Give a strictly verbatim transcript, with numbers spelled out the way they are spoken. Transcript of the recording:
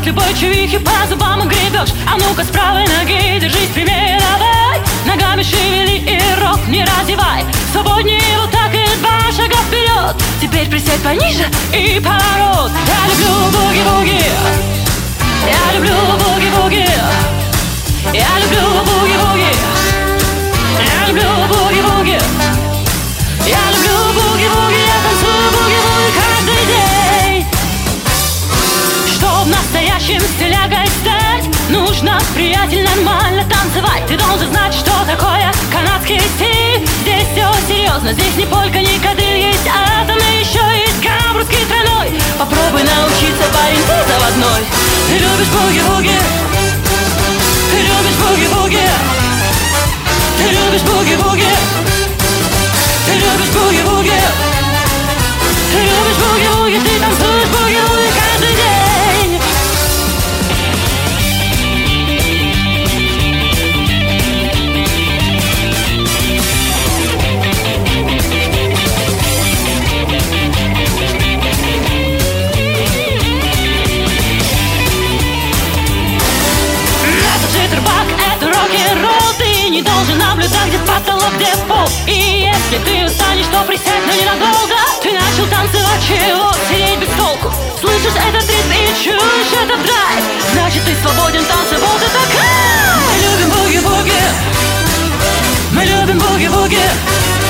любой чувихи по зубам и гребешь. А ну-ка с правой ноги держись прямее, давай. Ногами шевели и рот не разевай. Свободнее вот так и два шага вперед. Теперь присядь пониже и поворот. Я люблю буги-буги. Я люблю буги-буги. Я люблю буги-буги. Я люблю буги-буги. Я люблю буги-буги. Я танцую буги-буги каждый день. Чтоб настоящим стилягой стать, нужно, приятель, нормально танцевать. Ты должен знать, что такое канадский стиль. Здесь все серьезно, здесь не полька, не кадриль. Есть атом и еще есть гамбургский тройной. Попробуй научиться, парень, ты заводной. Ты любишь буги-буги. Ты любишь буги-буги. Ты любишь буги-буги. Ты любишь буги-буги. Ты любишь буги-буги. Ты танцуешь буги-буги каждый день. Это джиттербаг, это рок-н-ролл. Ты не должен наблюдать, где потолок, где пол. И если ты устанешь, то присядь, но ненадолго. Ты начал танцевать, чего сидеть без толку. Слышишь этот ритм и чуешь этот драйв, значит ты свободен, танцы, вот это кайф. Мы любим буги-буги. Мы любим буги-буги.